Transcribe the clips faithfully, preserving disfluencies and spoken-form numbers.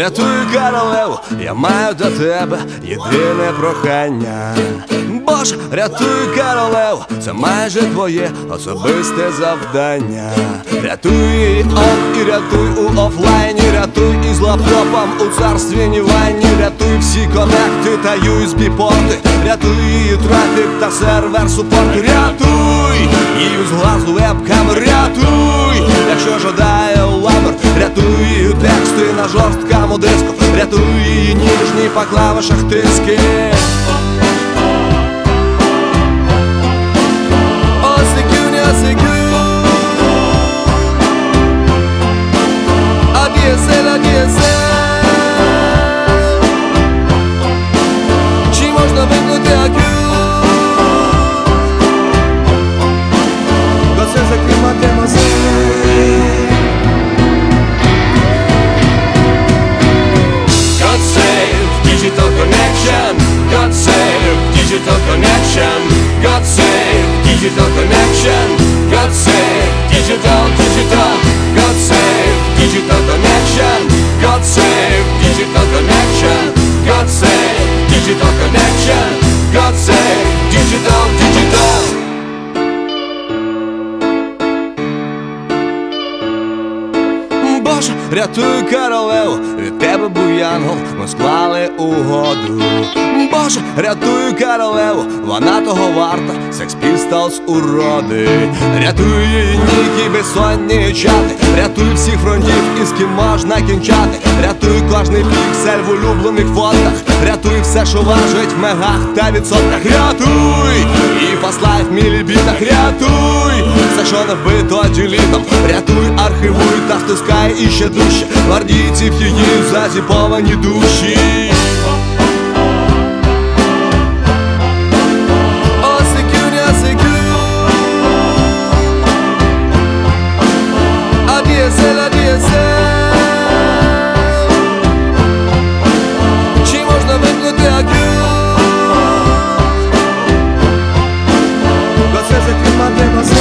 рятуй королеву, я маю до тебе єдине прохання. Боже, рятуй королеву, це майже твоє особисте завдання. Рятуй її он і рятуй у офлайні, рятуй із лаптопом у царстві Нівайні, рятуй всі конекти та ю ес бі-порти, рятуй її трафік та сервер супорту, рятуй її з глазу веб-камер, рятуй, якщо жадає ламер, рятуй її тексти на жорсткому диску, рятуй її ніжні по клавишах тиски. Чи можна вимкнути акю? Бо це закривати мозги. God save digital connection. God save digital connection. God save digital connection. God save digital, digital. God save digital connection. God save digital connection. God save digital connection. God save digital, digital. Боже, рятуй королеву, від тебе був янгол, ми склали угоду. Боже, рятуй королеву, вона того варта, Sex Pistols уроди. Рятуй її ніки, безсонні чати, рятуй всіх фронтів, із ким можна кінчати, рятуй кожний піксель в улюблених фотках, рятуй все, що важить в мегах та відсотках, рятуй і фастлайф в мілібітах, рятуй все, що не вбито ділітом, рятуй, архівуй та втискай іще дужче гвардійців її зазіповані душі. Чи можна вимкнути акю? Бо це закривати мозги.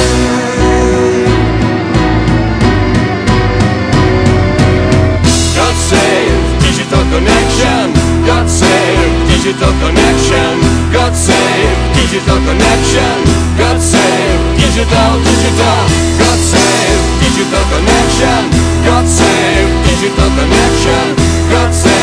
God save digital connection. God save digital connection. God save digital connection. God save digital, digital. God save digital connection. God save digital connection. God save